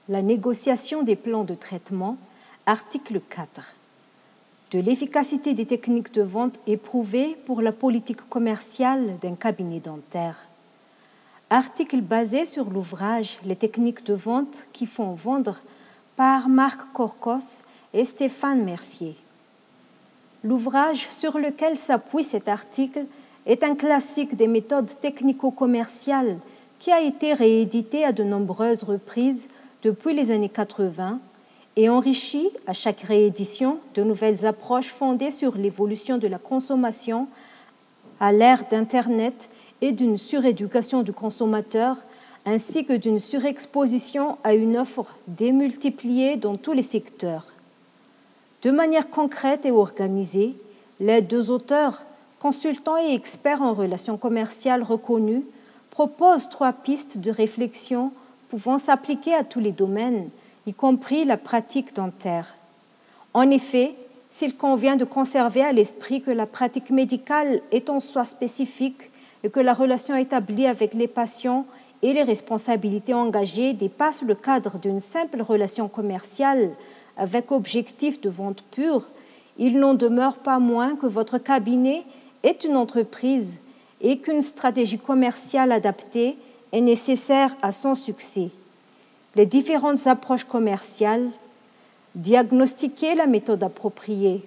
La négociation des plans de traitement, article 4. De l'efficacité des techniques de vente éprouvées pour la politique commerciale d'un cabinet dentaire. Article basé sur l'ouvrage « Les techniques de vente qui font vendre » par Marc Corcos et Stéphane Mercier. L'ouvrage sur lequel s'appuie cet article est un classique des méthodes technico-commerciales qui a été réédité à de nombreuses reprises depuis les années 80 et enrichi à chaque réédition de nouvelles approches fondées sur l'évolution de la consommation à l'ère d'Internet et d'une suréducation du consommateur ainsi que d'une surexposition à une offre démultipliée dans tous les secteurs. De manière concrète et organisée, les deux auteurs, consultants et experts en relations commerciales reconnus, proposent 3 pistes de réflexion pouvant s'appliquer à tous les domaines, y compris la pratique dentaire. En effet, s'il convient de conserver à l'esprit que la pratique médicale est en soi spécifique et que la relation établie avec les patients et les responsabilités engagées dépassent le cadre d'une simple relation commerciale avec objectif de vente pure, il n'en demeure pas moins que votre cabinet est une entreprise et qu'une stratégie commerciale adaptée est nécessaire à son succès. Les différentes approches commerciales, diagnostiquer la méthode appropriée.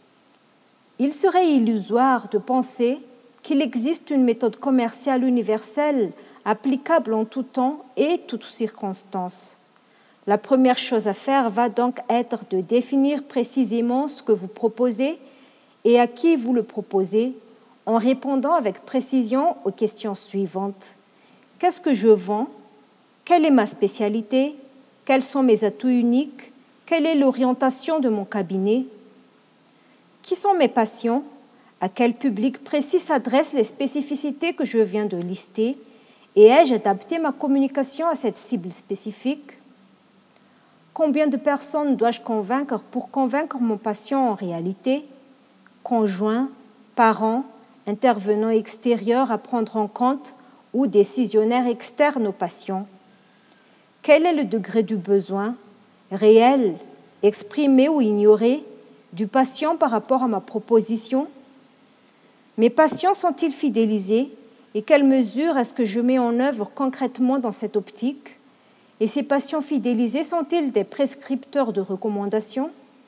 Il serait illusoire de penser qu'il existe une méthode commerciale universelle applicable en tout temps et toutes circonstances. La première chose à faire va donc être de définir précisément ce que vous proposez et à qui vous le proposez en répondant avec précision aux questions suivantes. Qu'est-ce que je vends? Quelle est ma spécialité? Quels sont mes atouts uniques? Quelle est l'orientation de mon cabinet? Qui sont mes patients? À quel public précis s'adressent les spécificités que je viens de lister? Et ai-je adapté ma communication à cette cible spécifique? Combien de personnes dois-je convaincre pour convaincre mon patient en réalité? Conjoints, parents, intervenants extérieurs à prendre en compte ou décisionnaires externes aux patients. Quel est le degré du besoin, réel, exprimé ou ignoré, du patient par rapport à ma proposition? Mes patients sont-ils fidélisés et quelles mesures est-ce que je mets en œuvre concrètement dans cette optique? Et ces patients fidélisés sont-ils des prescripteurs de recommandations?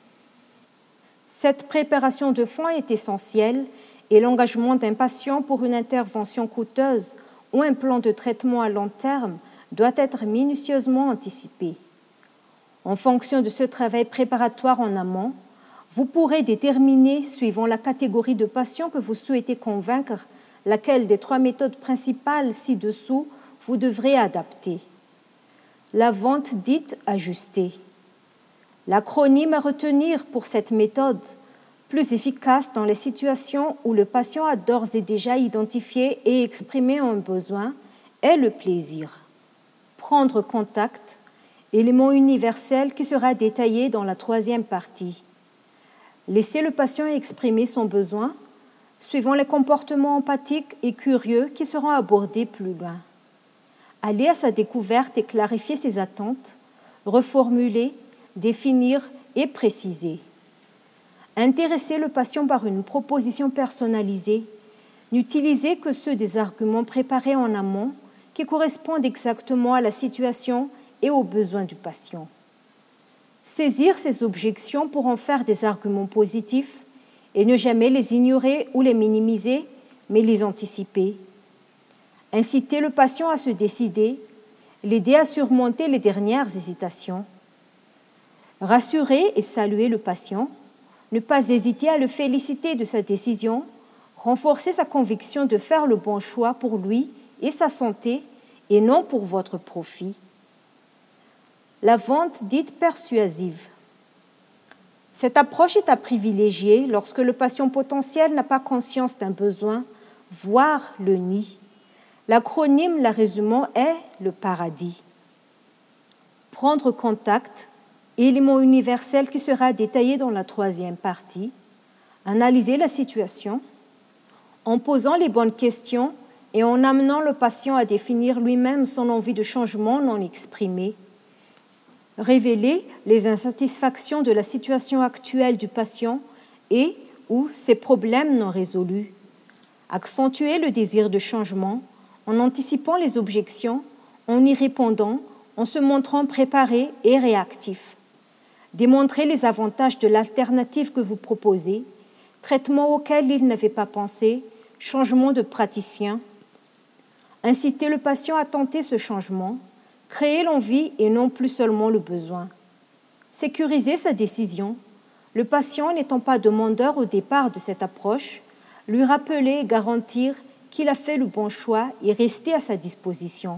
Cette préparation de fond est essentielle et l'engagement d'un patient pour une intervention coûteuse ou un plan de traitement à long terme doit être minutieusement anticipé. En fonction de ce travail préparatoire en amont, vous pourrez déterminer, suivant la catégorie de patients que vous souhaitez convaincre, laquelle des 3 méthodes principales ci-dessous vous devrez adapter. La vente dite ajustée. L'acronyme à retenir pour cette méthode, plus efficace dans les situations où le patient a d'ores et déjà identifié et exprimé un besoin, est le plaisir. Prendre contact, élément universel qui sera détaillé dans la 3e partie. Laisser le patient exprimer son besoin, suivant les comportements empathiques et curieux qui seront abordés plus loin. Aller à sa découverte et clarifier ses attentes, reformuler, définir et préciser. Intéresser le patient par une proposition personnalisée, n'utiliser que ceux des arguments préparés en amont qui correspondent exactement à la situation et aux besoins du patient. Saisir ces objections pour en faire des arguments positifs et ne jamais les ignorer ou les minimiser, mais les anticiper. Inciter le patient à se décider, l'aider à surmonter les dernières hésitations. Rassurer et saluer le patient, ne pas hésiter à le féliciter de sa décision, renforcer sa conviction de faire le bon choix pour lui et sa santé et non pour votre profit. La vente dite persuasive. Cette approche est à privilégier lorsque le patient potentiel n'a pas conscience d'un besoin, voire le nie. L'acronyme la résumant est le paradis. Prendre contact, élément universel qui sera détaillé dans la 3e partie. Analyser la situation en posant les bonnes questions et en amenant le patient à définir lui-même son envie de changement non exprimé. révéler les insatisfactions de la situation actuelle du patient et ou ses problèmes non résolus, accentuer le désir de changement en anticipant les objections, en y répondant, en se montrant préparé et réactif, démontrer les avantages de l'alternative que vous proposez, traitement auquel il n'avait pas pensé, changement de praticien, inciter le patient à tenter ce changement, créer l'envie et non plus seulement le besoin. Sécuriser sa décision, le patient n'étant pas demandeur au départ de cette approche, lui rappeler et garantir qu'il a fait le bon choix et rester à sa disposition.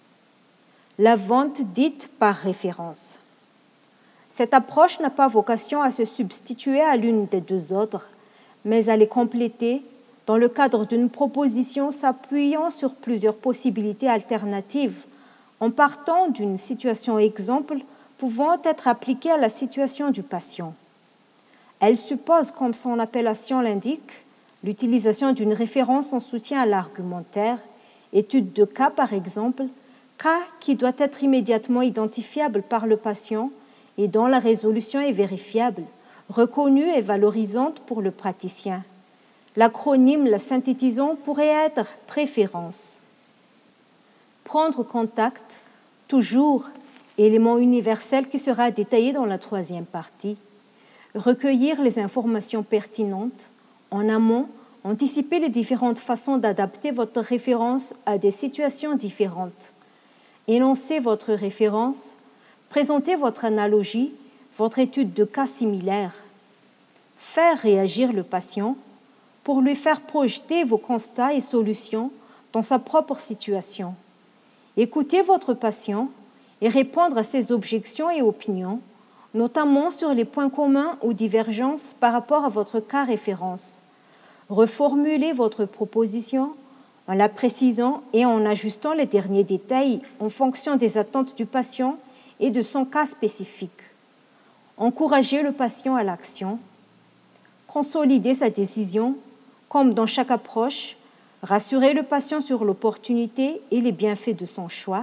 La vente dite par référence. Cette approche n'a pas vocation à se substituer à l'une des deux autres, mais à les compléter dans le cadre d'une proposition s'appuyant sur plusieurs possibilités alternatives, en partant d'une situation exemple pouvant être appliquée à la situation du patient. Elle suppose, comme son appellation l'indique, l'utilisation d'une référence en soutien à l'argumentaire, étude de cas par exemple, cas qui doit être immédiatement identifiable par le patient et dont la résolution est vérifiable, reconnue et valorisante pour le praticien. L'acronyme la synthétisant pourrait être préférence. Prendre contact, toujours, élément universel qui sera détaillé dans la troisième partie. Recueillir les informations pertinentes, en amont, anticiper les différentes façons d'adapter votre référence à des situations différentes. Énoncer votre référence, présenter votre analogie, votre étude de cas similaires. Faire réagir le patient pour lui faire projeter vos constats et solutions dans sa propre situation. Écoutez votre patient et répondre à ses objections et opinions, notamment sur les points communs ou divergences par rapport à votre cas référence. Reformulez votre proposition en la précisant et en ajustant les derniers détails en fonction des attentes du patient et de son cas spécifique. Encouragez le patient à l'action. Consolider sa décision, comme dans chaque approche, rassurer le patient sur l'opportunité et les bienfaits de son choix.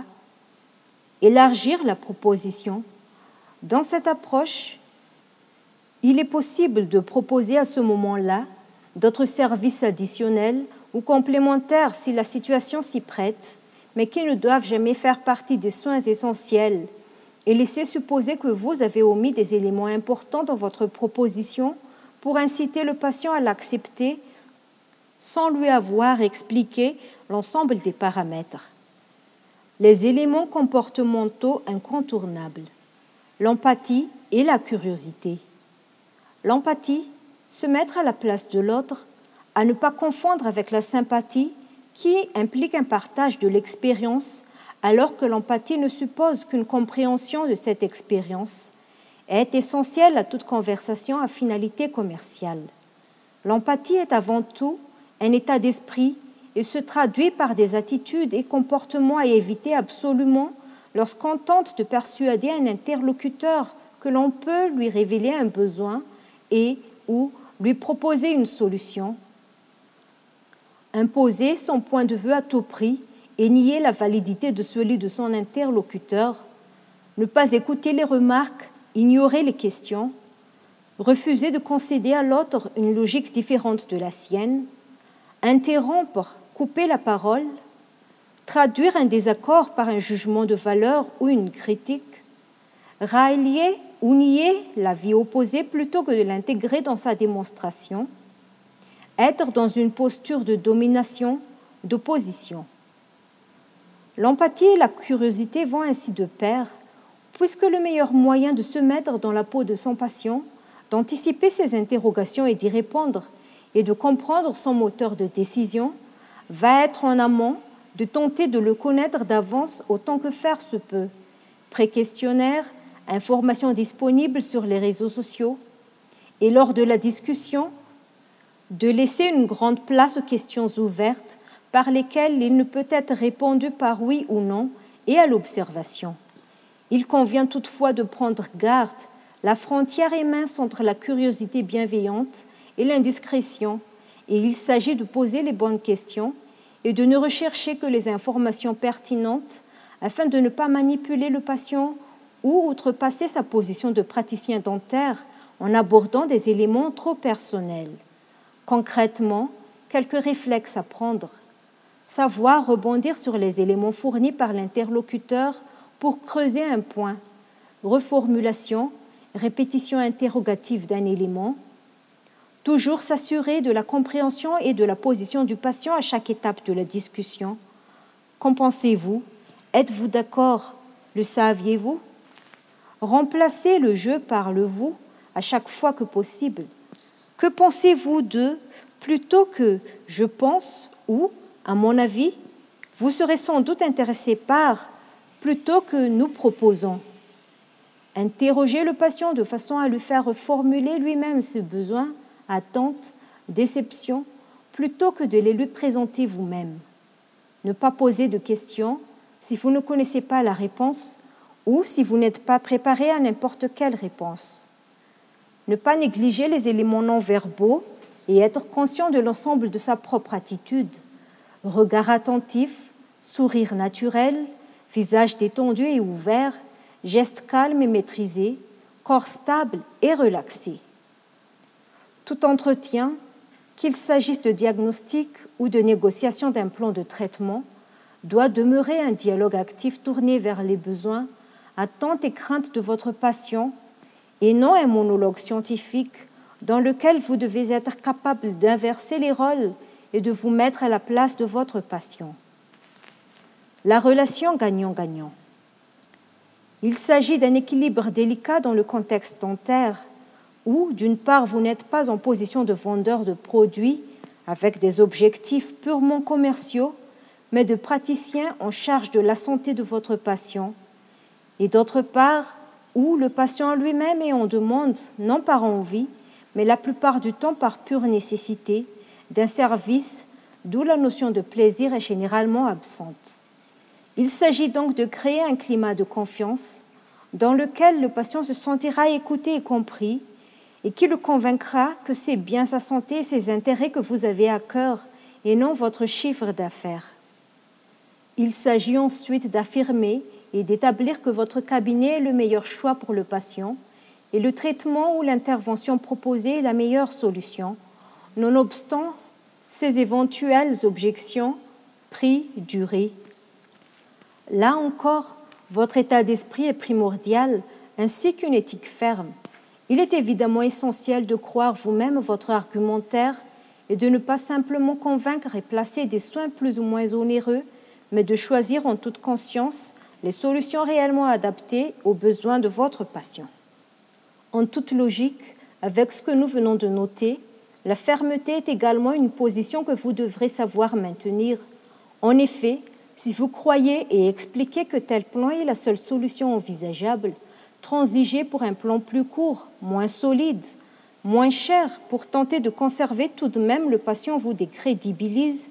Élargir la proposition. Dans cette approche, il est possible de proposer à ce moment-là d'autres services additionnels ou complémentaires si la situation s'y prête, mais qui ne doivent jamais faire partie des soins essentiels et laisser supposer que vous avez omis des éléments importants dans votre proposition pour inciter le patient à l'accepter sans lui avoir expliqué l'ensemble des paramètres. Les éléments comportementaux incontournables, l'empathie et la curiosité. L'empathie, se mettre à la place de l'autre, à ne pas confondre avec la sympathie qui implique un partage de l'expérience, alors que l'empathie ne suppose qu'une compréhension de cette expérience, est essentielle à toute conversation à finalité commerciale. L'empathie est avant tout un état d'esprit et se traduit par des attitudes et comportements à éviter absolument lorsqu'on tente de persuader un interlocuteur que l'on peut lui révéler un besoin et ou lui proposer une solution. Imposer son point de vue à tout prix et nier la validité de celui de son interlocuteur, ne pas écouter les remarques, ignorer les questions, refuser de concéder à l'autre une logique différente de la sienne, interrompre, couper la parole, traduire un désaccord par un jugement de valeur ou une critique, rallier ou nier l'avis opposé plutôt que de l'intégrer dans sa démonstration, être dans une posture de domination, d'opposition. L'empathie et la curiosité vont ainsi de pair, puisque le meilleur moyen de se mettre dans la peau de son patient, d'anticiper ses interrogations et d'y répondre, et de comprendre son moteur de décision, va être en amont de tenter de le connaître d'avance autant que faire se peut. Pré-questionnaire, informations disponibles sur les réseaux sociaux, et lors de la discussion, de laisser une grande place aux questions ouvertes par lesquelles il ne peut être répondu par oui ou non et à l'observation. Il convient toutefois de prendre garde, la frontière est mince entre la curiosité bienveillante et l'indiscrétion, et il s'agit de poser les bonnes questions et de ne rechercher que les informations pertinentes afin de ne pas manipuler le patient ou outrepasser sa position de praticien dentaire en abordant des éléments trop personnels. Concrètement, quelques réflexes à prendre. Savoir rebondir sur les éléments fournis par l'interlocuteur pour creuser un point. Reformulation, répétition interrogative d'un élément. Toujours s'assurer de la compréhension et de la position du patient à chaque étape de la discussion. Qu'en pensez-vous? Êtes-vous d'accord? Le saviez-vous? Remplacez le je par le vous à chaque fois que possible. Que pensez-vous de plutôt que je pense ou à mon avis? Vous serez sans doute intéressé par plutôt que nous proposons. Interrogez le patient de façon à lui faire reformuler lui-même ses besoins, attentes, déceptions, plutôt que de les lui présenter vous-même. Ne pas poser de questions si vous ne connaissez pas la réponse ou si vous n'êtes pas préparé à n'importe quelle réponse. Ne pas négliger les éléments non verbaux et être conscient de l'ensemble de sa propre attitude. Regard attentif, sourire naturel, visage détendu et ouvert, gestes calmes et maîtrisés, corps stable et relaxé. Tout entretien, qu'il s'agisse de diagnostic ou de négociation d'un plan de traitement, doit demeurer un dialogue actif tourné vers les besoins, attentes et craintes de votre patient, et non un monologue scientifique dans lequel vous devez être capable d'inverser les rôles et de vous mettre à la place de votre patient. La relation gagnant-gagnant. Il s'agit d'un équilibre délicat dans le contexte dentaire où, d'une part, vous n'êtes pas en position de vendeur de produits avec des objectifs purement commerciaux, mais de praticien en charge de la santé de votre patient, et d'autre part, où le patient lui-même est en demande, non par envie, mais la plupart du temps par pure nécessité, d'un service, d'où la notion de plaisir est généralement absente. Il s'agit donc de créer un climat de confiance dans lequel le patient se sentira écouté et compris et qui le convaincra que c'est bien sa santé et ses intérêts que vous avez à cœur et non votre chiffre d'affaires. Il s'agit ensuite d'affirmer et d'établir que votre cabinet est le meilleur choix pour le patient et le traitement ou l'intervention proposée est la meilleure solution, nonobstant ces éventuelles objections, prix, durée. Là encore, votre état d'esprit est primordial, ainsi qu'une éthique ferme. Il est évidemment essentiel de croire vous-même votre argumentaire et de ne pas simplement convaincre et placer des soins plus ou moins onéreux, mais de choisir en toute conscience les solutions réellement adaptées aux besoins de votre patient. En toute logique, avec ce que nous venons de noter, la fermeté est également une position que vous devrez savoir maintenir. En effet, si vous croyez et expliquez que tel plan est la seule solution envisageable, transigez pour un plan plus court, moins solide, moins cher pour tenter de conserver tout de même le patient vous décrédibilise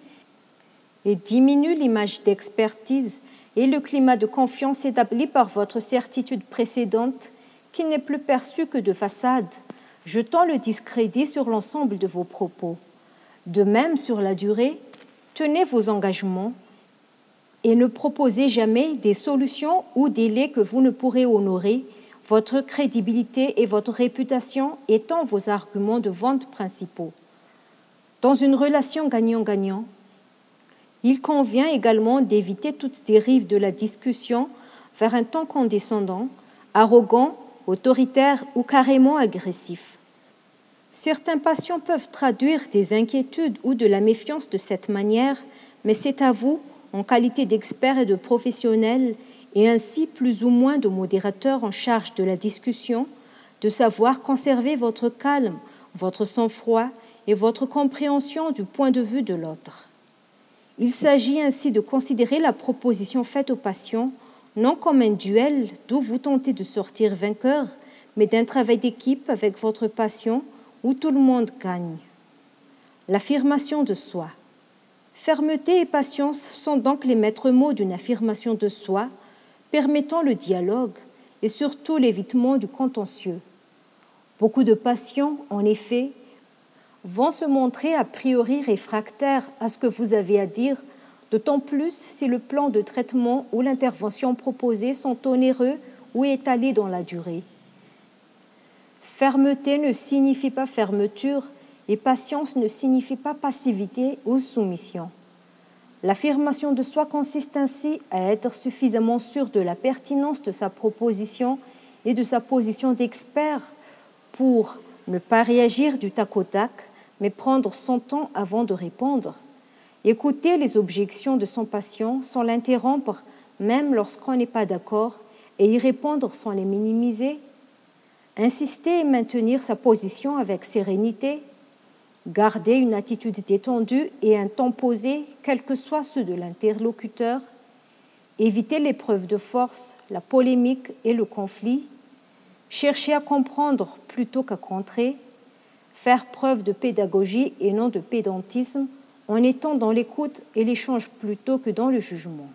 et diminue l'image d'expertise et le climat de confiance établi par votre certitude précédente qui n'est plus perçu que de façade, jetant le discrédit sur l'ensemble de vos propos. De même, sur la durée, tenez vos engagements et ne proposez jamais des solutions ou délais que vous ne pourrez honorer, votre crédibilité et votre réputation étant vos arguments de vente principaux. Dans une relation gagnant-gagnant, il convient également d'éviter toute dérive de la discussion vers un ton condescendant, arrogant, autoritaire ou carrément agressif. Certains patients peuvent traduire des inquiétudes ou de la méfiance de cette manière, mais c'est à vous, en qualité d'expert et de professionnel, et ainsi plus ou moins de modérateur en charge de la discussion, de savoir conserver votre calme, votre sang-froid et votre compréhension du point de vue de l'autre. Il s'agit ainsi de considérer la proposition faite au patient non comme un duel d'où vous tentez de sortir vainqueur, mais d'un travail d'équipe avec votre patient où tout le monde gagne. L'affirmation de soi. Fermeté et patience sont donc les maîtres mots d'une affirmation de soi, permettant le dialogue et surtout l'évitement du contentieux. Beaucoup de patients, en effet, vont se montrer a priori réfractaires à ce que vous avez à dire, d'autant plus si le plan de traitement ou l'intervention proposée sont onéreux ou étalée dans la durée. Fermeté ne signifie pas fermeture et patience ne signifie pas passivité ou soumission. L'affirmation de soi consiste ainsi à être suffisamment sûr de la pertinence de sa proposition et de sa position d'expert pour ne pas réagir du tac au tac, mais prendre son temps avant de répondre. Écouter les objections de son patient sans l'interrompre, même lorsqu'on n'est pas d'accord, et y répondre sans les minimiser. Insister et maintenir sa position avec sérénité. Garder une attitude détendue et un ton posé, quels que soient ceux de l'interlocuteur. Éviter l'épreuve de force, la polémique et le conflit. Chercher à comprendre plutôt qu'à contrer. Faire preuve de pédagogie et non de pédantisme en étant dans l'écoute et l'échange plutôt que dans le jugement.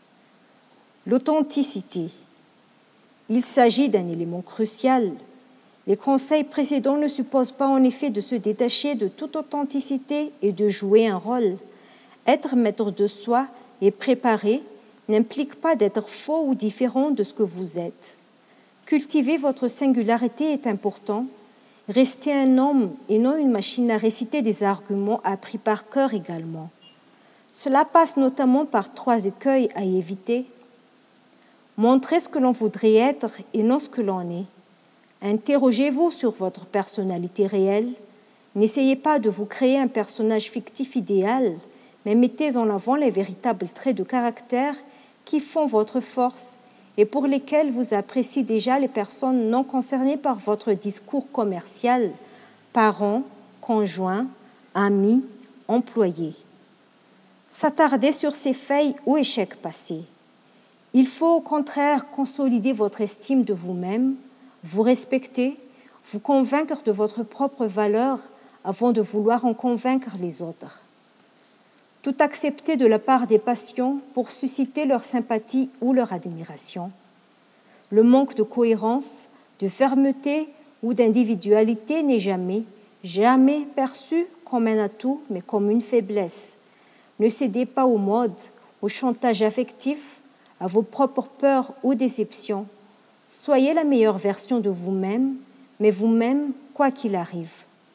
L'authenticité. Il s'agit d'un élément crucial. Les conseils précédents ne supposent pas en effet de se détacher de toute authenticité et de jouer un rôle. Être maître de soi et préparé n'implique pas d'être faux ou différent de ce que vous êtes. Cultiver votre singularité est important. Restez un homme et non une machine à réciter des arguments appris par cœur également. Cela passe notamment par 3 écueils à éviter. Montrez ce que l'on voudrait être et non ce que l'on est. Interrogez-vous sur votre personnalité réelle. N'essayez pas de vous créer un personnage fictif idéal, mais mettez en avant les véritables traits de caractère qui font votre force et pour lesquels vous appréciez déjà les personnes non concernées par votre discours commercial, parents, conjoints, amis, employés. S'attarder sur ces failles ou échecs passés. Il faut au contraire consolider votre estime de vous-même, vous respecter, vous convaincre de votre propre valeur avant de vouloir en convaincre les autres. Tout accepter de la part des patients pour susciter leur sympathie ou leur admiration. Le manque de cohérence, de fermeté ou d'individualité n'est jamais perçu comme un atout, mais comme une faiblesse. Ne cédez pas aux modes, au chantage affectif, à vos propres peurs ou déceptions. Soyez la meilleure version de vous-même, mais vous-même, quoi qu'il arrive.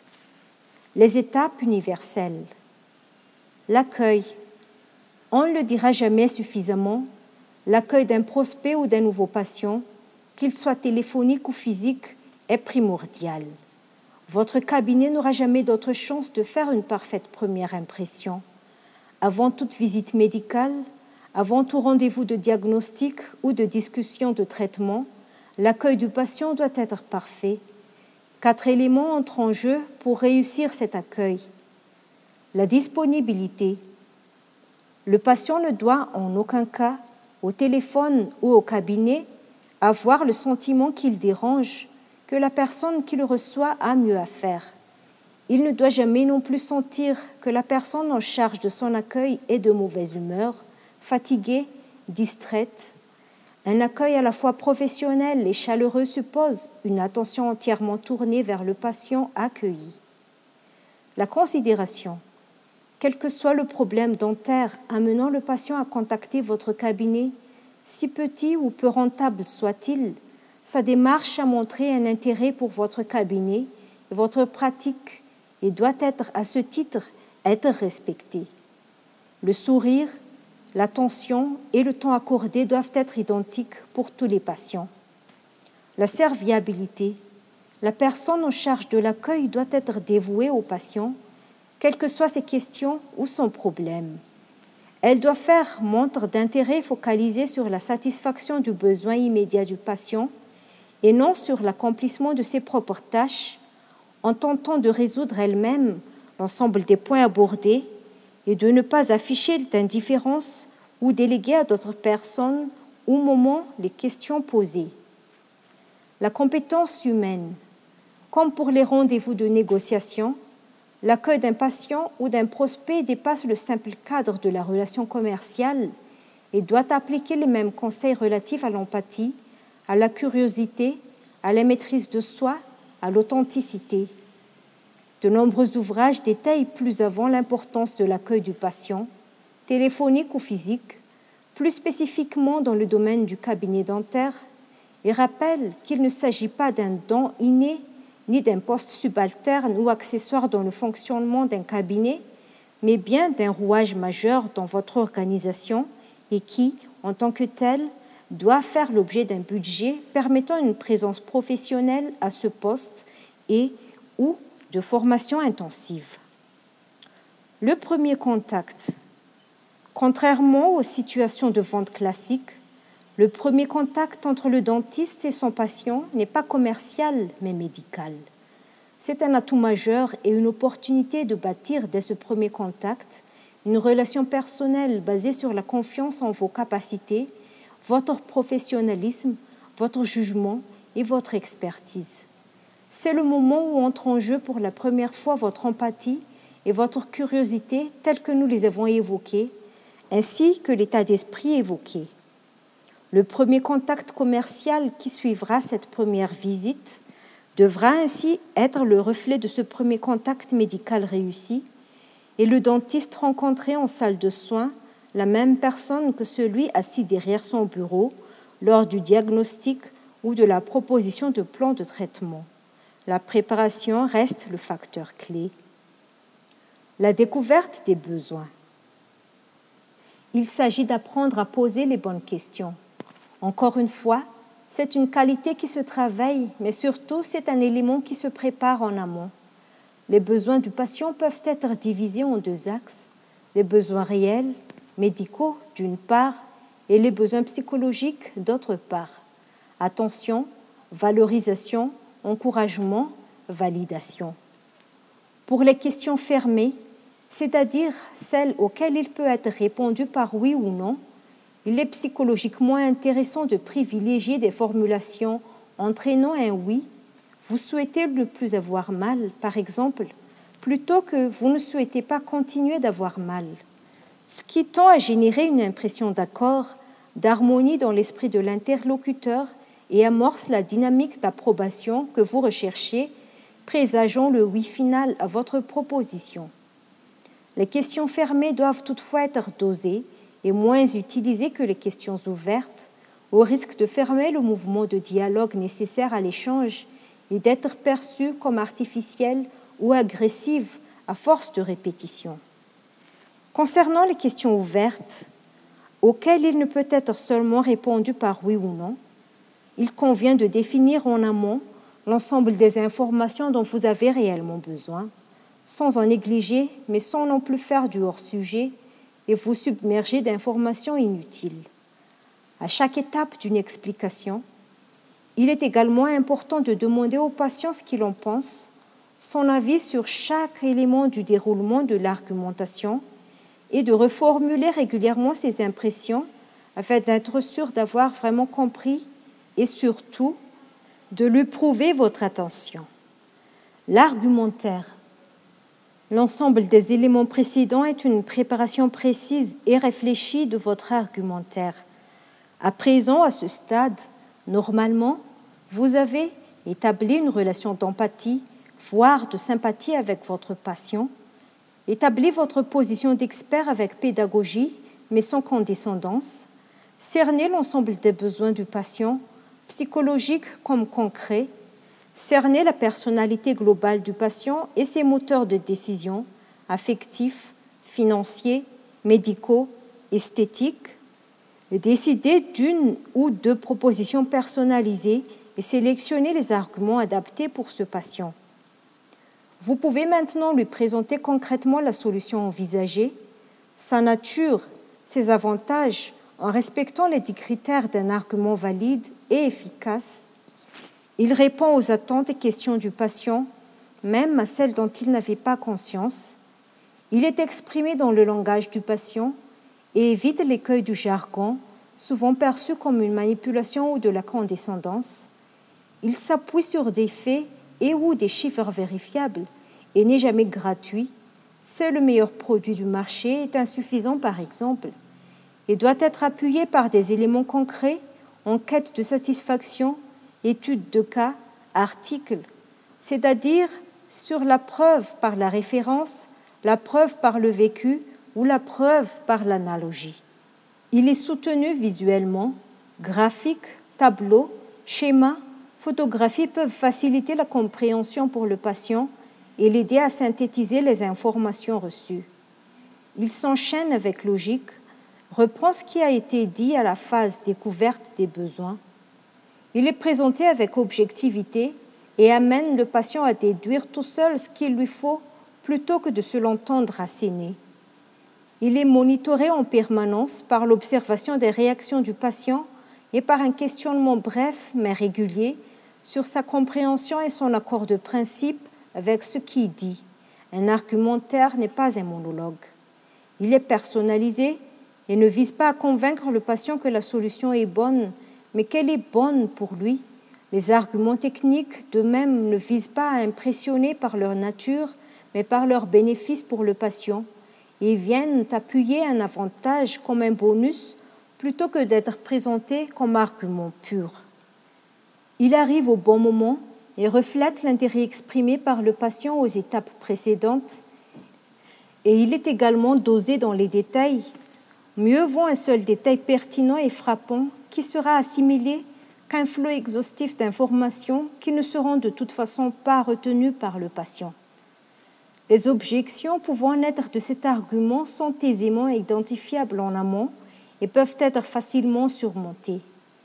Les étapes universelles. L'accueil. On ne le dira jamais suffisamment, l'accueil d'un prospect ou d'un nouveau patient, qu'il soit téléphonique ou physique, est primordial. Votre cabinet n'aura jamais d'autre chance de faire une parfaite première impression. Avant toute visite médicale, avant tout rendez-vous de diagnostic ou de discussion de traitement, l'accueil du patient doit être parfait. 4 éléments entrent en jeu pour réussir cet accueil. La disponibilité. Le patient ne doit en aucun cas, au téléphone ou au cabinet, avoir le sentiment qu'il dérange, que la personne qui le reçoit a mieux à faire. Il ne doit jamais non plus sentir que la personne en charge de son accueil est de mauvaise humeur, fatiguée, distraite. Un accueil à la fois professionnel et chaleureux suppose une attention entièrement tournée vers le patient accueilli. La considération. Quel que soit le problème dentaire amenant le patient à contacter votre cabinet, si petit ou peu rentable soit-il, sa démarche a montré un intérêt pour votre cabinet et votre pratique et doit être, à ce titre, être respectée. Le sourire, l'attention et le temps accordé doivent être identiques pour tous les patients. La serviabilité. La personne en charge de l'accueil doit être dévouée au patient, quelles que soient ses questions ou son problème. Elle doit faire montre d'intérêt focalisé sur la satisfaction du besoin immédiat du patient et non sur l'accomplissement de ses propres tâches, en tentant de résoudre elle-même l'ensemble des points abordés et de ne pas afficher d'indifférence ou déléguer à d'autres personnes au moment les questions posées. La compétence humaine. Comme pour les rendez-vous de négociation, l'accueil d'un patient ou d'un prospect dépasse le simple cadre de la relation commerciale et doit appliquer les mêmes conseils relatifs à l'empathie, à la curiosité, à la maîtrise de soi, à l'authenticité. De nombreux ouvrages détaillent plus avant l'importance de l'accueil du patient, téléphonique ou physique, plus spécifiquement dans le domaine du cabinet dentaire, et rappelle qu'il ne s'agit pas d'un don inné ni d'un poste subalterne ou accessoire dans le fonctionnement d'un cabinet, mais bien d'un rouage majeur dans votre organisation et qui, en tant que tel, doit faire l'objet d'un budget permettant une présence professionnelle à ce poste et ou de formation intensive. Le premier contact. Contrairement aux situations de vente classiques, le premier contact entre le dentiste et son patient n'est pas commercial, mais médical. C'est un atout majeur et une opportunité de bâtir dès ce premier contact une relation personnelle basée sur la confiance en vos capacités, votre professionnalisme, votre jugement et votre expertise. C'est le moment où entre en jeu pour la première fois votre empathie et votre curiosité telles que nous les avons évoquées, ainsi que l'état d'esprit évoqué. Le premier contact commercial qui suivra cette première visite devra ainsi être le reflet de ce premier contact médical réussi et le dentiste rencontré en salle de soins la même personne que celui assis derrière son bureau lors du diagnostic ou de la proposition de plan de traitement. La préparation reste le facteur clé. La découverte des besoins. Il s'agit d'apprendre à poser les bonnes questions. Encore une fois, c'est une qualité qui se travaille, mais surtout c'est un élément qui se prépare en amont. Les besoins du patient peuvent être divisés en deux axes, les besoins réels, médicaux d'une part, et les besoins psychologiques d'autre part. Attention, valorisation, encouragement, validation. Pour les questions fermées, c'est-à-dire celles auxquelles il peut être répondu par oui ou non, il est psychologiquement intéressant de privilégier des formulations entraînant un oui. Vous souhaitez ne plus avoir mal, par exemple, plutôt que vous ne souhaitez pas continuer d'avoir mal, ce qui tend à générer une impression d'accord, d'harmonie dans l'esprit de l'interlocuteur et amorce la dynamique d'approbation que vous recherchez, présageant le oui final à votre proposition. Les questions fermées doivent toutefois être dosées et moins utilisées que les questions ouvertes, au risque de fermer le mouvement de dialogue nécessaire à l'échange et d'être perçues comme artificielles ou agressives à force de répétition. Concernant les questions ouvertes, auxquelles il ne peut être seulement répondu par oui ou non, il convient de définir en amont l'ensemble des informations dont vous avez réellement besoin, sans en négliger, mais sans non plus faire du hors-sujet et vous submerger d'informations inutiles. À chaque étape d'une explication, il est également important de demander au patient ce qu'il en pense, son avis sur chaque élément du déroulement de l'argumentation et de reformuler régulièrement ses impressions afin d'être sûr d'avoir vraiment compris et surtout de lui prouver votre attention. L'argumentaire. L'ensemble des éléments précédents est une préparation précise et réfléchie de votre argumentaire. À présent, à ce stade, normalement, vous avez établi une relation d'empathie, voire de sympathie avec votre patient, établi votre position d'expert avec pédagogie, mais sans condescendance, cerné l'ensemble des besoins du patient, psychologiques comme concrets, cerner la personnalité globale du patient et ses moteurs de décision, affectifs, financiers, médicaux, esthétiques, décider d'une ou deux propositions personnalisées et sélectionner les arguments adaptés pour ce patient. Vous pouvez maintenant lui présenter concrètement la solution envisagée, sa nature, ses avantages, en respectant les 10 critères d'un argument valide et efficace. Il répond aux attentes et questions du patient, même à celles dont il n'avait pas conscience. Il est exprimé dans le langage du patient et évite l'écueil du jargon, souvent perçu comme une manipulation ou de la condescendance. Il s'appuie sur des faits et ou des chiffres vérifiables et n'est jamais gratuit. C'est le meilleur produit du marché, est insuffisant par exemple, et doit être appuyé par des éléments concrets en quête de satisfaction, études de cas, articles, c'est-à-dire sur la preuve par la référence, la preuve par le vécu ou la preuve par l'analogie. Il est soutenu visuellement, graphique, tableau Schémas, photographies peuvent faciliter la compréhension pour le patient et l'aider à synthétiser les informations reçues. Il s'enchaîne avec logique, reprend ce qui a été dit à la phase découverte des besoins. Il est présenté avec objectivité et amène le patient à déduire tout seul ce qu'il lui faut plutôt que de se l'entendre asséner. Il est monitoré en permanence par l'observation des réactions du patient et par un questionnement bref mais régulier sur sa compréhension et son accord de principe avec ce qu'il dit. Un argumentaire n'est pas un monologue. Il est personnalisé et ne vise pas à convaincre le patient que la solution est bonne, mais qu'elle est bonne pour lui. Les arguments techniques, de même, ne visent pas à impressionner par leur nature, mais par leur bénéfice pour le patient, et viennent appuyer un avantage comme un bonus plutôt que d'être présentés comme argument pur. Il arrive au bon moment et reflète l'intérêt exprimé par le patient aux étapes précédentes, et il est également dosé dans les détails. Mieux vaut un seul détail pertinent et frappant qui sera assimilé qu'un flot exhaustif d'informations qui ne seront de toute façon pas retenues par le patient. Les objections pouvant naître de cet argument sont aisément identifiables en amont et peuvent être facilement surmontées.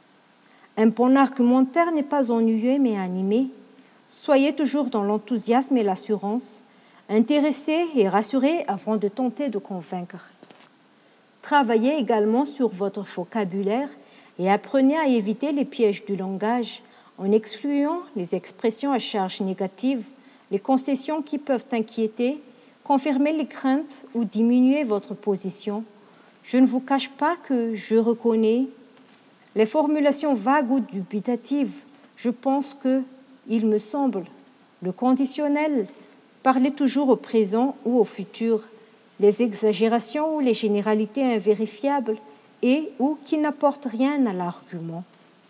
Un bon argumentaire n'est pas ennuyeux mais animé. Soyez toujours dans l'enthousiasme et l'assurance, intéressés et rassurés avant de tenter de convaincre. Travaillez également sur votre vocabulaire et apprenez à éviter les pièges du langage en excluant les expressions à charge négative, les concessions qui peuvent inquiéter, confirmer les craintes ou diminuer votre position. Je ne vous cache pas que je reconnais les formulations vagues ou dubitatives. Je pense que, il me semble, le conditionnel, parlez toujours au présent ou au futur, les exagérations ou les généralités invérifiables et ou qui n'apportent rien à l'argument.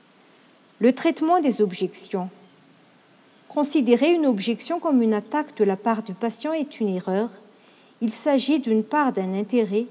Le traitement des objections. Considérer une objection comme une attaque de la part du patient est une erreur. Il s'agit d'une part d'un intérêt.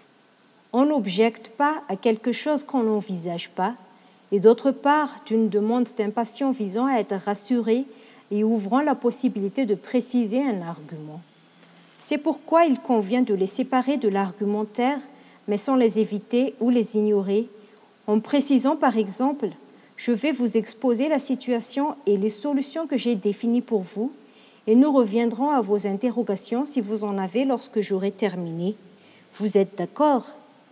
On n'objecte pas à quelque chose qu'on n'envisage pas, et d'autre part d'une demande d'un patient visant à être rassuré et ouvrant la possibilité de préciser un argument. C'est pourquoi il convient de les séparer de l'argumentaire, mais sans les éviter ou les ignorer, en précisant par exemple « Je vais vous exposer la situation et les solutions que j'ai définies pour vous, et nous reviendrons à vos interrogations si vous en avez lorsque j'aurai terminé. Vous êtes d'accord ?»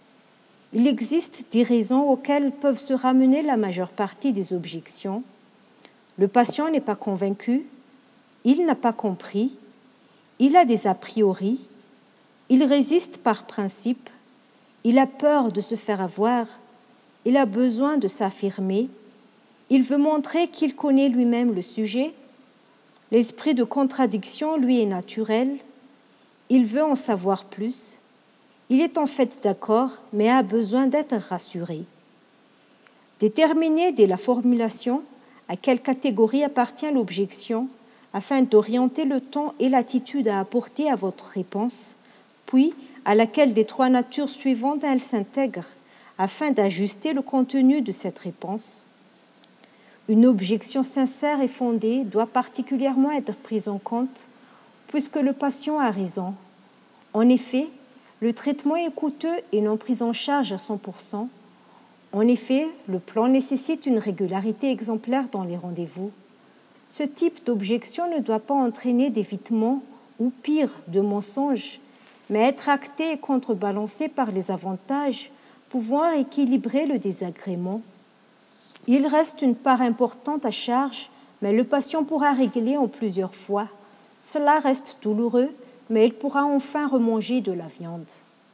Il existe des raisons auxquelles peuvent se ramener la majeure partie des objections. Le patient n'est pas convaincu, il n'a pas compris, il a des a priori, il résiste par principe, il a peur de se faire avoir, il a besoin de s'affirmer, il veut montrer qu'il connaît lui-même le sujet, l'esprit de contradiction lui est naturel, il veut en savoir plus, il est en fait d'accord, mais a besoin d'être rassuré. Déterminer dès la formulation à quelle catégorie appartient l'objection afin d'orienter le ton et l'attitude à apporter à votre réponse, puis à laquelle des trois natures suivantes elle s'intègre afin d'ajuster le contenu de cette réponse. Une objection sincère et fondée doit particulièrement être prise en compte puisque le patient a raison. En effet, le traitement est coûteux et non pris en charge à 100%. En effet, le plan nécessite une régularité exemplaire dans les rendez-vous. Ce type d'objection ne doit pas entraîner d'évitement ou pire, de mensonges, mais être acté et contrebalancé par les avantages pouvant équilibrer le désagrément. Il reste une part importante à charge, mais le patient pourra régler en plusieurs fois. Cela reste douloureux, mais il pourra enfin remanger de la viande.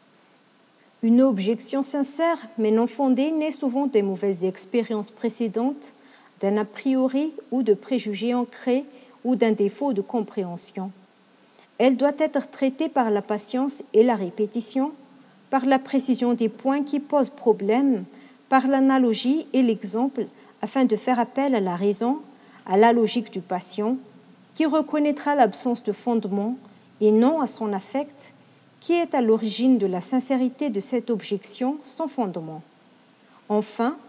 Une objection sincère, mais non fondée, naît souvent des mauvaises expériences précédentes, d'un a priori ou de préjugés ancrés ou d'un défaut de compréhension. Elle doit être traitée par la patience et la répétition, par la précision des points qui posent problème, par l'analogie et l'exemple, afin de faire appel à la raison, à la logique du patient, qui reconnaîtra l'absence de fondement et non à son affect, qui est à l'origine de la sincérité de cette objection sans fondement. Enfin,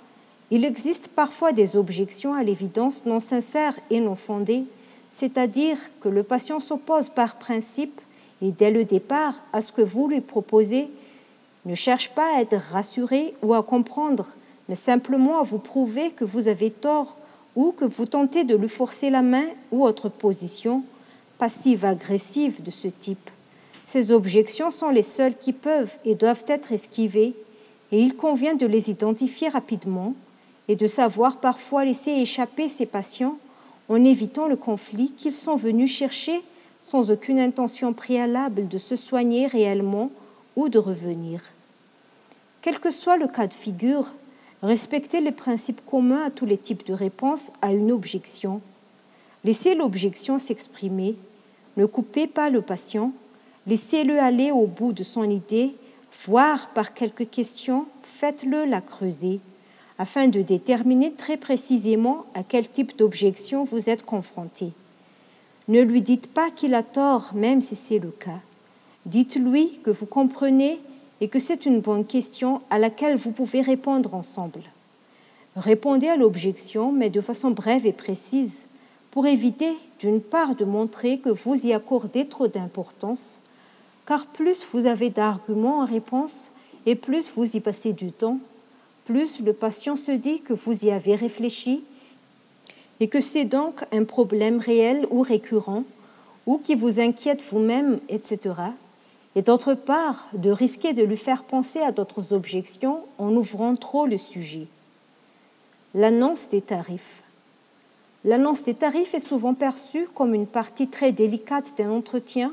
Il existe parfois des objections à l'évidence non sincères et non fondées, c'est-à-dire que le patient s'oppose par principe et dès le départ à ce que vous lui proposez, ne cherche pas à être rassuré ou à comprendre, mais simplement à vous prouver que vous avez tort ou que vous tentez de lui forcer la main ou autre position passive-agressive de ce type. Ces objections sont les seules qui peuvent et doivent être esquivées et il convient de les identifier rapidement et de savoir parfois laisser échapper ces patients en évitant le conflit qu'ils sont venus chercher sans aucune intention préalable de se soigner réellement ou de revenir. Quel que soit le cas de figure, respectez les principes communs à tous les types de réponses à une objection. Laissez l'objection s'exprimer, ne coupez pas le patient, laissez-le aller au bout de son idée, voire par quelques questions, faites-le la creuser, afin de déterminer très précisément à quel type d'objection vous êtes confronté. Ne lui dites pas qu'il a tort, même si c'est le cas. Dites-lui que vous comprenez et que c'est une bonne question à laquelle vous pouvez répondre ensemble. Répondez à l'objection, mais de façon brève et précise, pour éviter, d'une part, de montrer que vous y accordez trop d'importance, car plus vous avez d'arguments en réponse et plus vous y passez du temps, plus le patient se dit que vous y avez réfléchi et que c'est donc un problème réel ou récurrent ou qui vous inquiète vous-même, etc. Et d'autre part, de risquer de lui faire penser à d'autres objections en ouvrant trop le sujet. L'annonce des tarifs. L'annonce des tarifs est souvent perçue comme une partie très délicate d'un entretien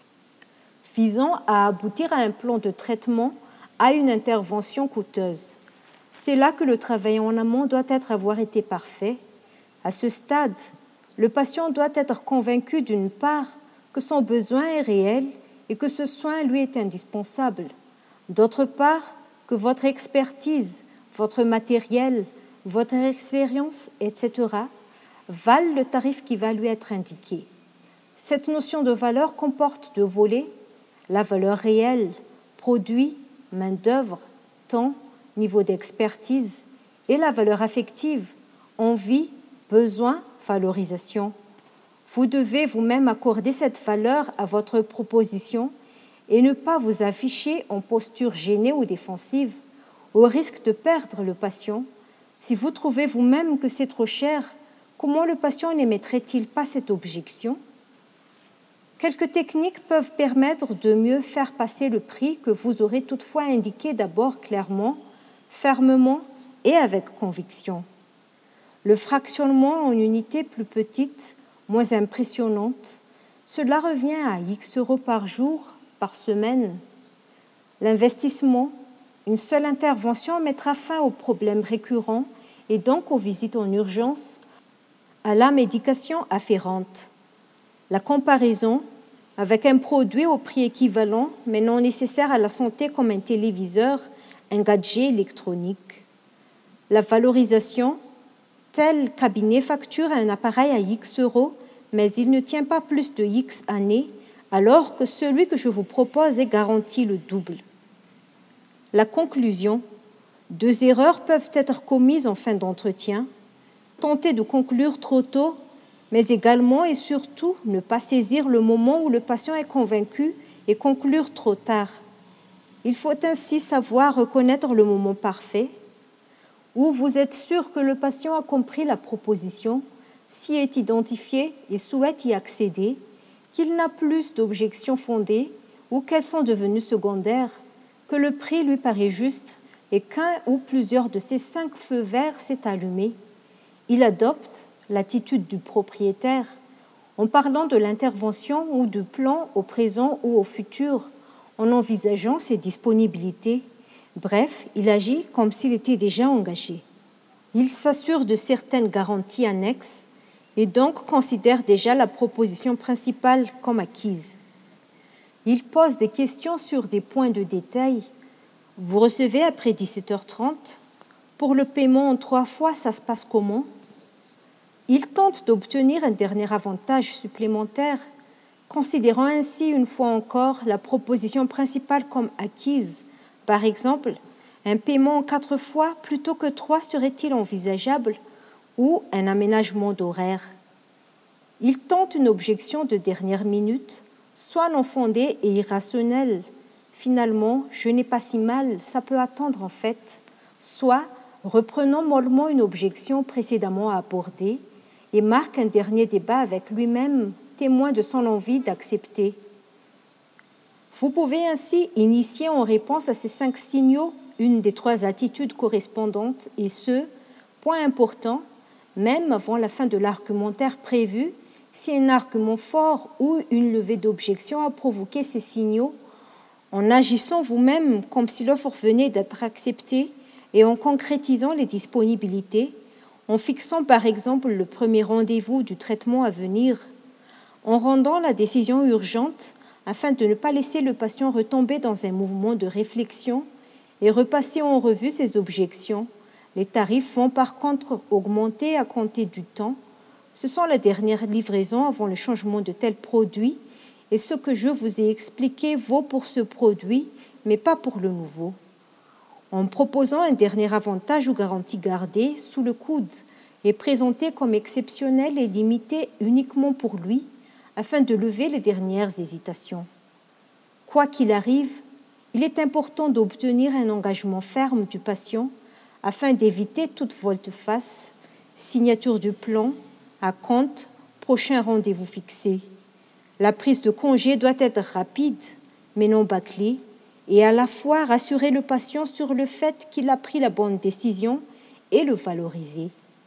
visant à aboutir à un plan de traitement, à une intervention coûteuse. C'est là que le travail en amont doit avoir été parfait. À ce stade, le patient doit être convaincu d'une part que son besoin est réel et que ce soin lui est indispensable. D'autre part, que votre expertise, votre matériel, votre expérience, etc., valent le tarif qui va lui être indiqué. Cette notion de valeur comporte deux volets, la valeur réelle, produit, main-d'œuvre, temps, niveau d'expertise, et la valeur affective, envie, besoin, valorisation. Vous devez vous-même accorder cette valeur à votre proposition et ne pas vous afficher en posture gênée ou défensive, au risque de perdre le patient. Si vous trouvez vous-même que c'est trop cher, comment le patient n'émettrait-il pas cette objection ? Quelques techniques peuvent permettre de mieux faire passer le prix que vous aurez toutefois indiqué d'abord clairement, fermement et avec conviction. Le fractionnement en unités plus petites, moins impressionnantes, cela revient à X euros par jour, par semaine. L'investissement, une seule intervention mettra fin aux problèmes récurrents et donc aux visites en urgence, à la médication afférente. La comparaison avec un produit au prix équivalent mais non nécessaire à la santé comme un téléviseur, un gadget électronique. La valorisation, tel cabinet facture un appareil à X euros, mais il ne tient pas plus de X années, alors que celui que je vous propose est garanti le double. La conclusion, deux erreurs peuvent être commises en fin d'entretien, tenter de conclure trop tôt, mais également et surtout ne pas saisir le moment où le patient est convaincu et conclure trop tard. Il faut ainsi savoir reconnaître le moment parfait, où vous êtes sûr que le patient a compris la proposition, s'y est identifié et souhaite y accéder, qu'il n'a plus d'objections fondées ou qu'elles sont devenues secondaires, que le prix lui paraît juste et qu'un ou plusieurs de ces 5 feux verts s'est allumé. Il adopte l'attitude du propriétaire en parlant de l'intervention ou du plan au présent ou au futur, en envisageant ses disponibilités. Bref, il agit comme s'il était déjà engagé. Il s'assure de certaines garanties annexes et donc considère déjà la proposition principale comme acquise. Il pose des questions sur des points de détail. Vous recevez après 17h30 ? Pour le paiement en 3 fois, ça se passe comment ? Il tente d'obtenir un dernier avantage supplémentaire, considérant ainsi une fois encore la proposition principale comme acquise. Par exemple, Un paiement en 4 fois plutôt que 3 serait-il envisageable ou un aménagement d'horaire? Il tente une objection de dernière minute, soit non fondée et irrationnelle. Finalement, je n'ai pas si mal, ça peut attendre en fait. Soit reprenant mollement une objection précédemment abordée et marque un dernier débat avec lui-même, témoin de son envie d'accepter. Vous pouvez ainsi initier en réponse à ces 5 signaux une des 3 attitudes correspondantes et ce, point important, même avant la fin de l'argumentaire prévu, si un argument fort ou une levée d'objection a provoqué ces signaux, en agissant vous-même comme si l'offre venait d'être acceptée et en concrétisant les disponibilités, en fixant par exemple le premier rendez-vous du traitement à venir, en rendant la décision urgente afin de ne pas laisser le patient retomber dans un mouvement de réflexion et repasser en revue ses objections. Les tarifs vont par contre augmenter à compter du temps. Ce sont les dernières livraisons avant le changement de tel produit et ce que je vous ai expliqué vaut pour ce produit, mais pas pour le nouveau. En proposant un dernier avantage ou garantie gardée sous le coude et présenté comme exceptionnel et limité uniquement pour lui, afin de lever les dernières hésitations. Quoi qu'il arrive, il est important d'obtenir un engagement ferme du patient afin d'éviter toute volte-face, signature du plan, acompte, prochain rendez-vous fixé. La prise de congé doit être rapide, mais non bâclée, et à la fois rassurer le patient sur le fait qu'il a pris la bonne décision et le valoriser.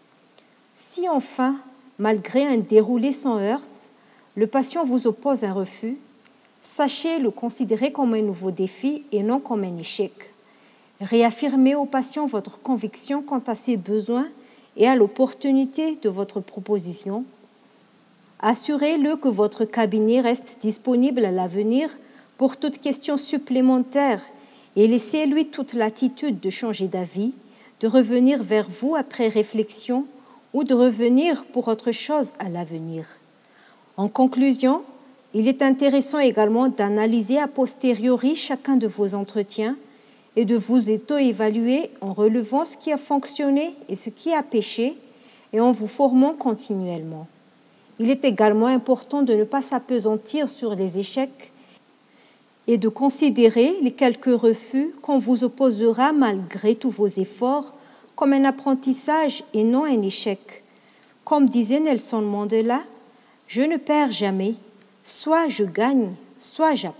Si enfin, malgré un déroulé sans heurte, le patient vous oppose un refus, sachez le considérer comme un nouveau défi et non comme un échec. Réaffirmez au patient votre conviction quant à ses besoins et à l'opportunité de votre proposition. Assurez-le que votre cabinet reste disponible à l'avenir pour toute question supplémentaire et laissez-lui toute latitude de changer d'avis, de revenir vers vous après réflexion ou de revenir pour autre chose à l'avenir. En conclusion, il est intéressant également d'analyser a posteriori chacun de vos entretiens et de vous auto-évaluer en relevant ce qui a fonctionné et ce qui a péché et en vous formant continuellement. Il est également important de ne pas s'appesantir sur les échecs et de considérer les quelques refus qu'on vous opposera malgré tous vos efforts comme un apprentissage et non un échec. Comme disait Nelson Mandela, « Je ne perds jamais, soit je gagne, soit j'apprends ».